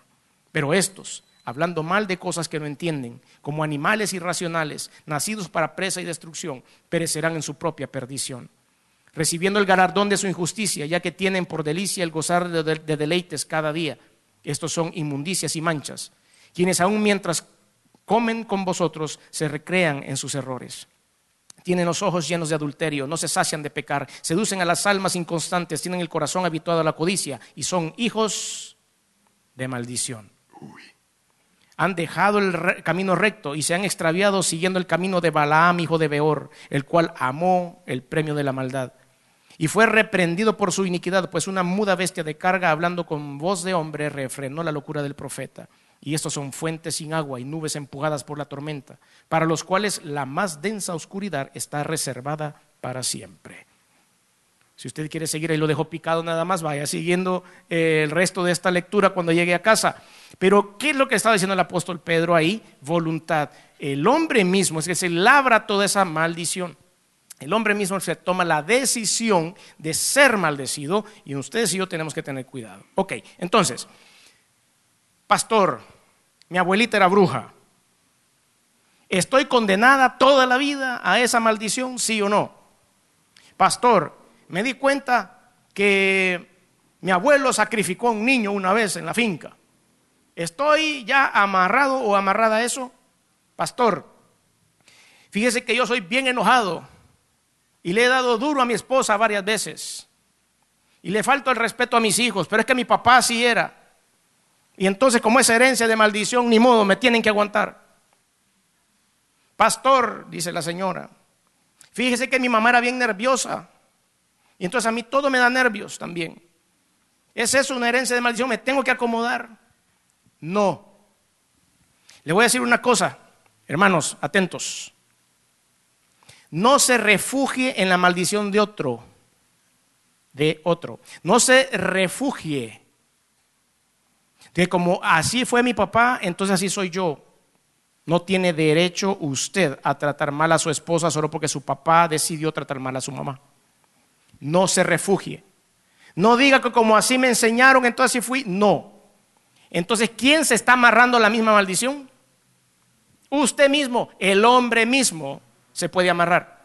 Pero estos, hablando mal de cosas que no entienden, como animales irracionales, nacidos para presa y destrucción, perecerán en su propia perdición, recibiendo el galardón de su injusticia, ya que tienen por delicia el gozar de deleites cada día. Estos son inmundicias y manchas, quienes aún mientras comen con vosotros se recrean en sus errores. Tienen los ojos llenos de adulterio, no se sacian de pecar, seducen a las almas inconstantes, tienen el corazón habituado a la codicia y son hijos de maldición. Han dejado el camino recto y se han extraviado siguiendo el camino de Balaam, hijo de Beor, el cual amó el premio de la maldad. Y fue reprendido por su iniquidad, pues una muda bestia de carga, hablando con voz de hombre, refrenó la locura del profeta. Y estos son fuentes sin agua y nubes empujadas por la tormenta, para los cuales la más densa oscuridad está reservada para siempre. Si usted quiere seguir, ahí lo dejo picado nada más, vaya siguiendo el resto de esta lectura cuando llegue a casa. Pero ¿qué es lo que estaba diciendo el apóstol Pedro ahí? Voluntad. El hombre mismo es que se labra toda esa maldición. El hombre mismo se toma la decisión de ser maldecido y ustedes y yo tenemos que tener cuidado. Ok, entonces, pastor, mi abuelita era bruja. ¿Estoy condenada toda la vida a esa maldición, sí o no? Pastor, me di cuenta que mi abuelo sacrificó a un niño una vez en la finca. ¿Estoy ya amarrado o amarrada a eso? Pastor, fíjese que yo soy bien enojado y le he dado duro a mi esposa varias veces y le falto el respeto a mis hijos, pero es que mi papá así era. Y entonces, como es herencia de maldición, ni modo, me tienen que aguantar. Pastor, dice la señora, fíjese que mi mamá era bien nerviosa y entonces a mí todo me da nervios también. ¿Es eso una herencia de maldición? ¿Me tengo que acomodar? No. Le voy a decir una cosa, hermanos, atentos. No se refugie en la maldición de otro. No se refugie. Que como así fue mi papá, entonces así soy yo. No tiene derecho usted a tratar mal a su esposa solo porque su papá decidió tratar mal a su mamá. No se refugie. No diga que como así me enseñaron, entonces así fui. No. Entonces, ¿quién se está amarrando a la misma maldición? Usted mismo, el hombre mismo se puede amarrar.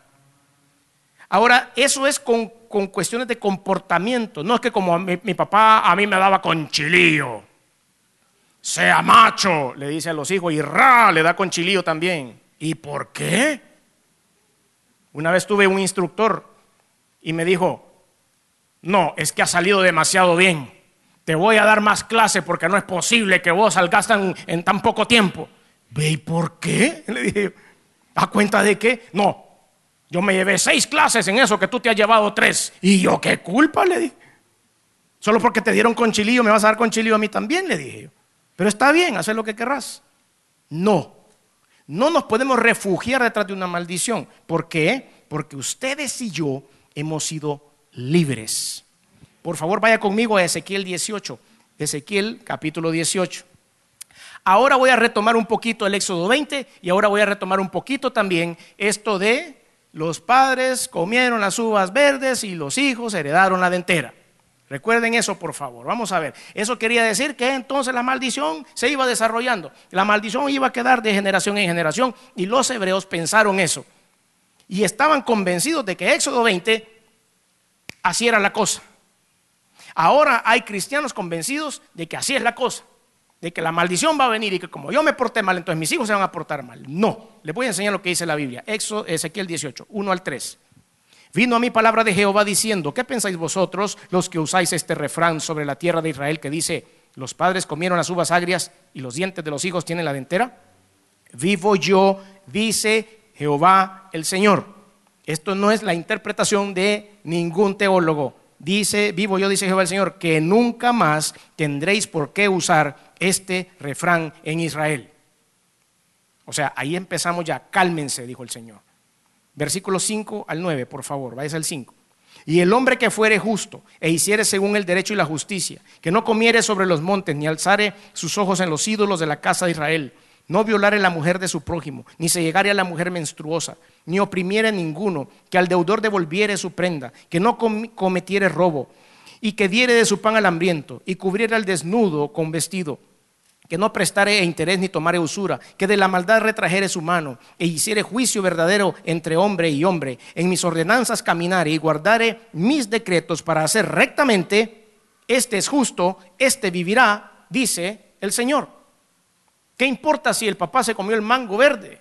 Ahora, eso es con cuestiones de comportamiento. No es que como mi papá a mí me daba con chilillo. Sea macho, le dice a los hijos, y le da con chilillo también. ¿Y por qué? Una vez tuve un instructor y me dijo, no, es que ha salido demasiado bien. Te voy a dar más clase porque no es posible que vos salgas en tan poco tiempo. ¿Ve y por qué? Le dije, ¿a cuenta de qué? No, yo me llevé 6 clases en eso que tú te has llevado 3. ¿Y yo qué culpa? Le dije. Solo porque te dieron con chilillo, ¿me vas a dar con chilillo a mí también? Le dije yo. Pero está bien, haz lo que querrás. No nos podemos refugiar detrás de una maldición. ¿Por qué? Porque ustedes y yo hemos sido libres. Por favor, vaya conmigo a Ezequiel 18. Ezequiel capítulo 18. Ahora voy a retomar un poquito el Éxodo 20 y ahora voy a retomar un poquito también esto de los padres comieron las uvas verdes y los hijos heredaron la dentera. Recuerden eso, por favor. Vamos a ver. Eso quería decir que entonces la maldición se iba desarrollando. La maldición iba a quedar de generación en generación y los hebreos pensaron eso. Y estaban convencidos de que Éxodo 20 así era la cosa. Ahora hay cristianos convencidos de que así es la cosa, de que la maldición va a venir y que como yo me porté mal, entonces mis hijos se van a portar mal. No, les voy a enseñar lo que dice la Biblia. Ezequiel 18, 1 al 3. Vino a mí palabra de Jehová diciendo, ¿qué pensáis vosotros los que usáis este refrán sobre la tierra de Israel que dice, los padres comieron las uvas agrias y los dientes de los hijos tienen la dentera? Vivo yo, dice Jehová el Señor. Esto no es la interpretación de ningún teólogo. Dice, vivo yo, dice Jehová el Señor, que nunca más tendréis por qué usar este refrán en Israel. O sea, ahí empezamos ya, cálmense, dijo el Señor. Versículos 5 al 9, por favor, váyase al 5. Y el hombre que fuere justo e hiciere según el derecho y la justicia, que no comiere sobre los montes, ni alzare sus ojos en los ídolos de la casa de Israel, no violare la mujer de su prójimo, ni se llegare a la mujer menstruosa, ni oprimiere ninguno, que al deudor devolviere su prenda, que no cometiere robo, y que diere de su pan al hambriento, y cubriera al desnudo con vestido, que no prestare interés ni tomare usura, que de la maldad retrajere su mano, e hiciere juicio verdadero entre hombre y hombre, en mis ordenanzas caminare y guardare mis decretos para hacer rectamente, este es justo, este vivirá, dice el Señor. ¿Qué importa si el papá se comió el mango verde?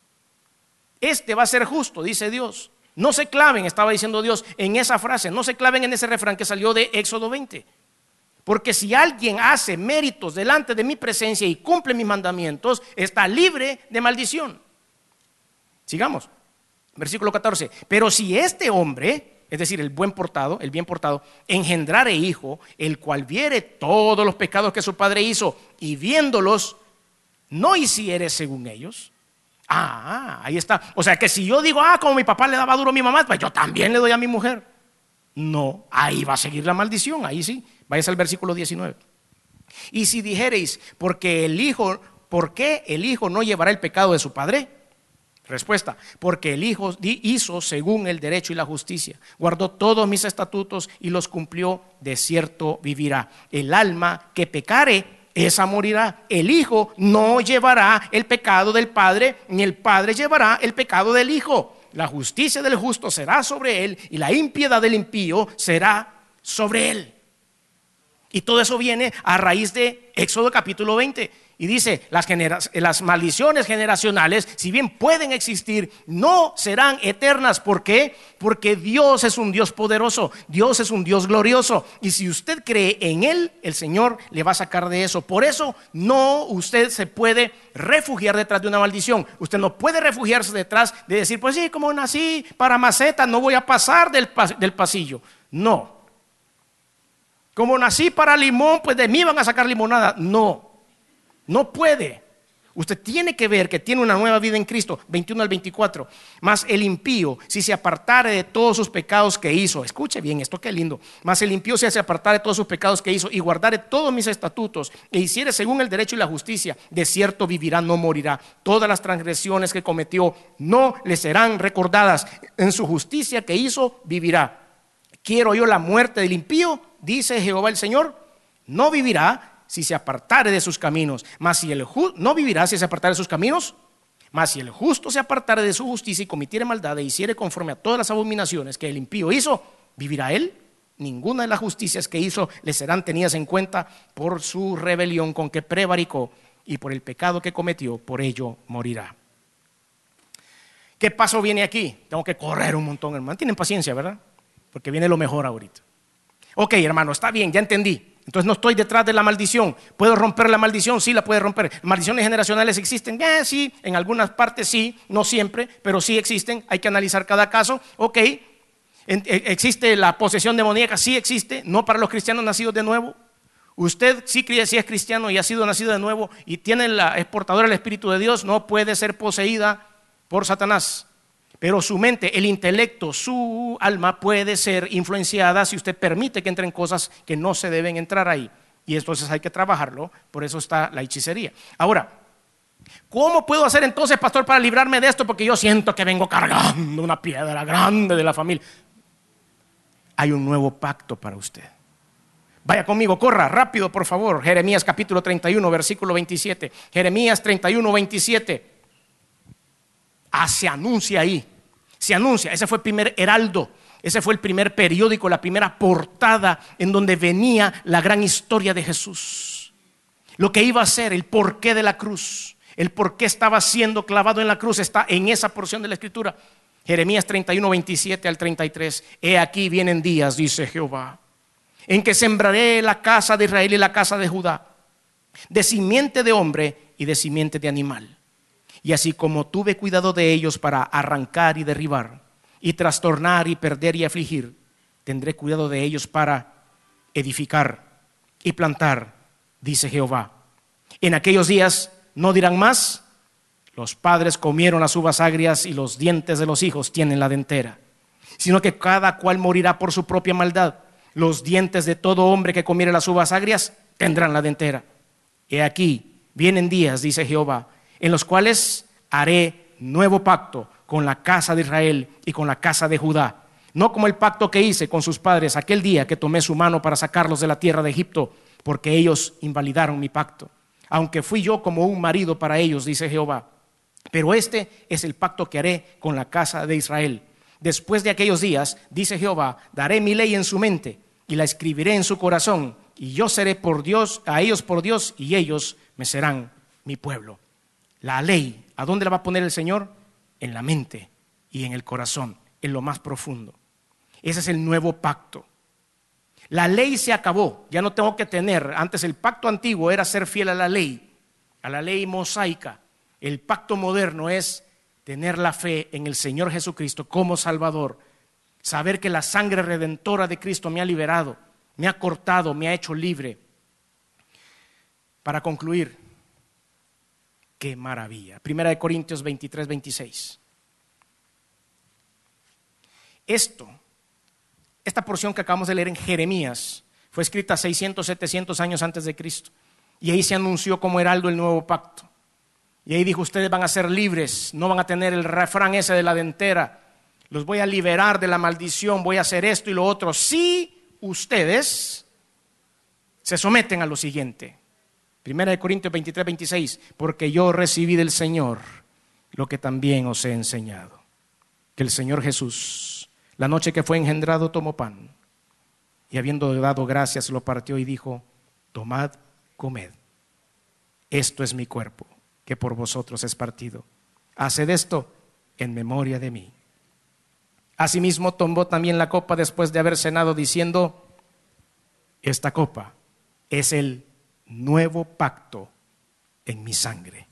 Este va a ser justo, dice Dios. No se claven, estaba diciendo Dios en esa frase, no se claven en ese refrán que salió de Éxodo 20. Porque si alguien hace méritos delante de mi presencia y cumple mis mandamientos, está libre de maldición. Sigamos, versículo 14. Pero si este hombre, es decir, el bien portado, engendrare hijo, el cual viere todos los pecados que su padre hizo y viéndolos, no hiciere según ellos. Ahí está. O sea que si yo digo, como mi papá le daba duro a mi mamá, pues yo también le doy a mi mujer. No, ahí va a seguir la maldición, ahí sí. Váyase al versículo 19. Y si dijereis, ¿por qué el hijo no llevará el pecado de su padre? Respuesta, porque el hijo hizo según el derecho y la justicia, guardó todos mis estatutos y los cumplió, de cierto vivirá. El alma que pecare, esa morirá. El hijo no llevará el pecado del padre, ni el padre llevará el pecado del hijo. La justicia del justo será sobre él y la impiedad del impío será sobre él. Y todo eso viene a raíz de Éxodo capítulo 20. Y dice, las maldiciones generacionales, si bien pueden existir, no serán eternas. ¿Por qué? Porque Dios es un Dios poderoso, Dios es un Dios glorioso. Y si usted cree en Él, el Señor le va a sacar de eso. Por eso usted se puede refugiar detrás de una maldición. Usted no puede refugiarse detrás de decir, pues sí, como nací para maceta, no voy a pasar del pasillo. No. Como nací para limón, pues de mí van a sacar limonada. No puede. Usted tiene que ver que tiene una nueva vida en Cristo. 21 al 24. Mas el impío, si se apartare de todos sus pecados que hizo, escuche bien esto, qué lindo. Mas el impío, si se apartare de todos sus pecados que hizo y guardare todos mis estatutos e hiciere según el derecho y la justicia, de cierto vivirá, no morirá. Todas las transgresiones que cometió no le serán recordadas. En su justicia que hizo, vivirá. Quiero yo la muerte del impío, dice Jehová el Señor, no vivirá si se apartare de sus caminos, no vivirá si se apartare de sus caminos, mas si el justo se apartare de su justicia y cometiere maldad e hiciere conforme a todas las abominaciones que el impío hizo, ¿vivirá él? Ninguna de las justicias que hizo le serán tenidas en cuenta por su rebelión con que prevaricó y por el pecado que cometió, por ello morirá. ¿Qué paso viene aquí? Tengo que correr un montón, hermano. Tienen paciencia, ¿verdad? Porque viene lo mejor ahorita. Ok, hermano, está bien, ya entendí. Entonces no estoy detrás de la maldición. ¿Puedo romper la maldición? Sí, la puede romper. ¿Maldiciones generacionales existen? Sí, en algunas partes sí, no siempre, pero sí existen. Hay que analizar cada caso. Ok, ¿existe la posesión demoníaca? Sí existe, no para los cristianos nacidos de nuevo. Usted sí es cristiano y ha sido nacido de nuevo y es portador del Espíritu de Dios, no puede ser poseída por Satanás. Pero su mente, el intelecto, su alma puede ser influenciada si usted permite que entren cosas que no se deben entrar ahí. Y entonces hay que trabajarlo, por eso está la hechicería. Ahora, ¿cómo puedo hacer entonces, pastor, para librarme de esto? Porque yo siento que vengo cargando una piedra grande de la familia. Hay un nuevo pacto para usted. Vaya conmigo, corra rápido por favor. Jeremías capítulo 31, versículo 27. Jeremías 31, 27. Se anuncia ahí, ese fue el primer heraldo, ese fue el primer periódico, la primera portada en donde venía la gran historia de Jesús. Lo que iba a ser, el porqué de la cruz, el porqué estaba siendo clavado en la cruz, está en esa porción de la escritura. Jeremías 31, 27 al 33. He aquí vienen días, dice Jehová, en que sembraré la casa de Israel y la casa de Judá, de simiente de hombre y de simiente de animal. Y así como tuve cuidado de ellos para arrancar y derribar, y trastornar y perder y afligir, tendré cuidado de ellos para edificar y plantar, dice Jehová. En aquellos días no dirán más, los padres comieron las uvas agrias y los dientes de los hijos tienen la dentera, sino que cada cual morirá por su propia maldad. Los dientes de todo hombre que comiere las uvas agrias tendrán la dentera. He aquí, vienen días, dice Jehová, en los cuales haré nuevo pacto con la casa de Israel y con la casa de Judá, no como el pacto que hice con sus padres aquel día que tomé su mano para sacarlos de la tierra de Egipto, porque ellos invalidaron mi pacto. aunque fui yo como un marido para ellos, dice Jehová. Pero este es el pacto que haré con la casa de Israel. Después de aquellos días, dice Jehová, daré mi ley en su mente y la escribiré en su corazón, y yo seré por Dios, a ellos por Dios, y ellos me serán mi pueblo. La ley, ¿a dónde la va a poner el Señor? En la mente y en el corazón, en lo más profundo. Ese es el nuevo pacto. La ley se acabó, ya no tengo que tener. Antes el pacto antiguo era ser fiel a la ley mosaica. El pacto moderno es tener la fe en el Señor Jesucristo como Salvador, saber que la sangre redentora de Cristo me ha liberado, me ha cortado, me ha hecho libre. Para concluir, qué maravilla. 1 Corintios 23, 26. Esta porción que acabamos de leer en Jeremías fue escrita 600, 700 años antes de Cristo. Y ahí se anunció como heraldo el nuevo pacto. Y ahí dijo, ustedes van a ser libres, no van a tener el refrán ese de la dentera. Los voy a liberar de la maldición, voy a hacer esto y lo otro. Si ustedes se someten a lo siguiente. 1 Corintios 23, 26. Porque yo recibí del Señor lo que también os he enseñado. Que el Señor Jesús, la noche que fue engendrado, tomó pan. Y habiendo dado gracias, lo partió y dijo, tomad, comed. Esto es mi cuerpo, que por vosotros es partido. Haced esto en memoria de mí. Asimismo tomó también la copa después de haber cenado, diciendo, esta copa es el nuevo pacto en mi sangre.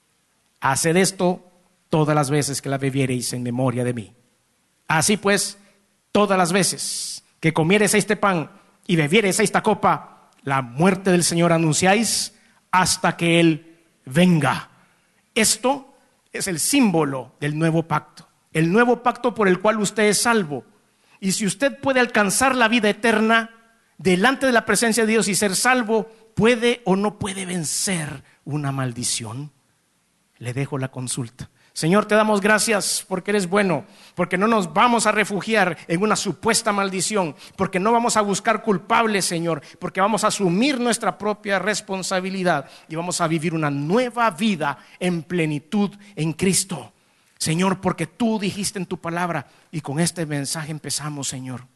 Haced esto todas las veces que la bebiereis en memoria de mí. Así pues, todas las veces que comiereis este pan y bebiereis esta copa, la muerte del Señor anunciáis hasta que Él venga. Esto es el símbolo del nuevo pacto. El nuevo pacto por el cual usted es salvo. Y si usted puede alcanzar la vida eterna delante de la presencia de Dios y ser salvo, ¿puede o no puede vencer una maldición? Le dejo la consulta. Señor, te damos gracias porque eres bueno, porque no nos vamos a refugiar en una supuesta maldición, porque no vamos a buscar culpables, Señor, porque vamos a asumir nuestra propia responsabilidad y vamos a vivir una nueva vida en plenitud en Cristo. Señor, porque tú dijiste en tu palabra, y con este mensaje empezamos, Señor.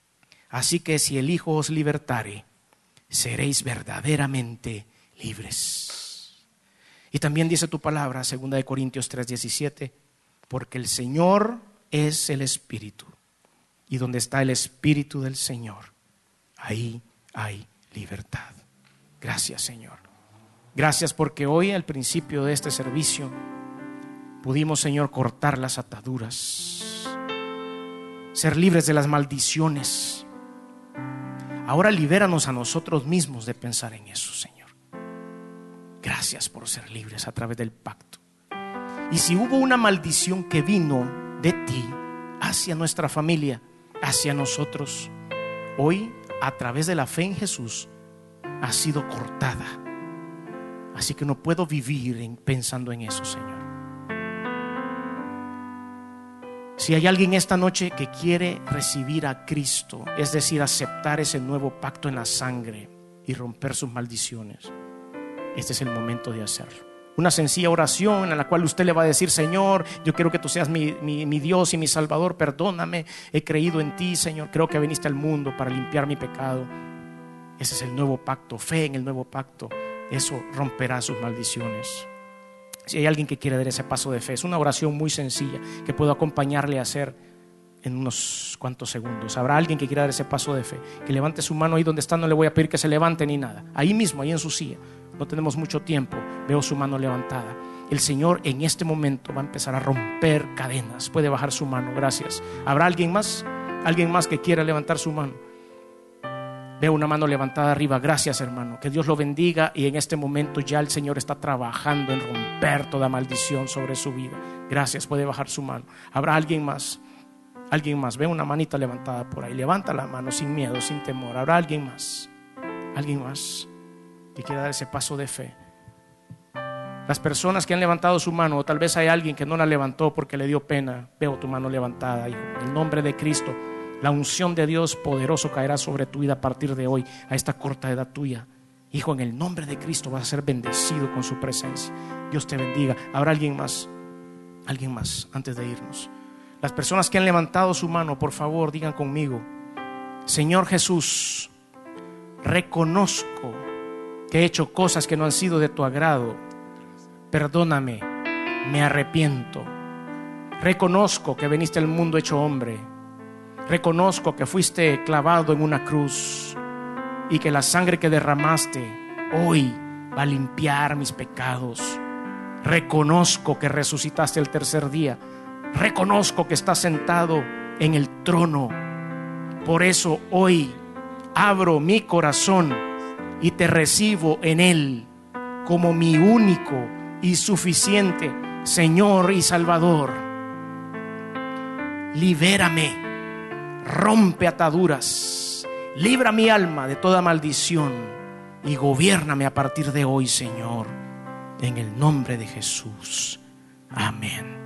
Así que si el Hijo os libertare, seréis verdaderamente libres. Y también dice tu palabra, 2 Corintios 3:17, porque el Señor es el Espíritu, y donde está el Espíritu del Señor, ahí hay libertad. Gracias, Señor. Gracias porque hoy, al principio de este servicio, pudimos, Señor, cortar las ataduras, ser libres de las maldiciones. Ahora libéranos a nosotros mismos de pensar en eso, Señor. Gracias por ser libres a través del pacto. Y si hubo una maldición que vino de ti hacia nuestra familia, hacia nosotros, hoy, a través de la fe en Jesús, ha sido cortada. Así que no puedo vivir pensando en eso, Señor. Si hay alguien esta noche que quiere recibir a Cristo, es decir, aceptar ese nuevo pacto en la sangre y romper sus maldiciones, este es el momento de hacerlo. Una sencilla oración en la cual usted le va a decir: Señor, yo quiero que tú seas mi Dios y mi Salvador, perdóname, he creído en ti, Señor, creo que viniste al mundo para limpiar mi pecado. Ese es el nuevo pacto, fe en el nuevo pacto. Eso romperá sus maldiciones. Si hay alguien que quiere dar ese paso de fe, es una oración muy sencilla que puedo acompañarle a hacer en unos cuantos segundos. Habrá alguien que quiera dar ese paso de fe, que levante su mano ahí donde está. No le voy a pedir que se levante ni nada, ahí mismo, ahí en su silla. No tenemos mucho tiempo, veo su mano levantada. El Señor en este momento va a empezar a romper cadenas. Puede bajar su mano, gracias. ¿Habrá alguien más? ¿Alguien más que quiera levantar su mano? Veo una mano levantada arriba, gracias, hermano. Que Dios lo bendiga, y en este momento ya el Señor está trabajando en romper toda maldición sobre su vida. Gracias, puede bajar su mano. ¿Habrá alguien más? Alguien más, veo una manita levantada por ahí. Levanta la mano sin miedo, sin temor. ¿Habrá alguien más? ¿Alguien más que quiera dar ese paso de fe? Las personas que han levantado su mano, o tal vez hay alguien que no la levantó porque le dio pena. Veo tu mano levantada, hijo. En el nombre de Cristo, la unción de Dios poderoso caerá sobre tu vida a partir de hoy, a esta corta edad tuya. Hijo, en el nombre de Cristo vas a ser bendecido con su presencia. Dios te bendiga. ¿Habrá alguien más? Alguien más antes de irnos. Las personas que han levantado su mano, por favor, digan conmigo: Señor Jesús, reconozco que he hecho cosas que no han sido de tu agrado. Perdóname, me arrepiento. Reconozco que viniste al mundo hecho hombre. Reconozco que fuiste clavado en una cruz y que la sangre que derramaste hoy va a limpiar mis pecados. Reconozco que resucitaste el tercer día. Reconozco que estás sentado en el trono. Por eso hoy abro mi corazón y te recibo en él como mi único y suficiente Señor y Salvador. Libérame, rompe ataduras, libra mi alma de toda maldición y gobiérname a partir de hoy, Señor, en el nombre de Jesús. Amén.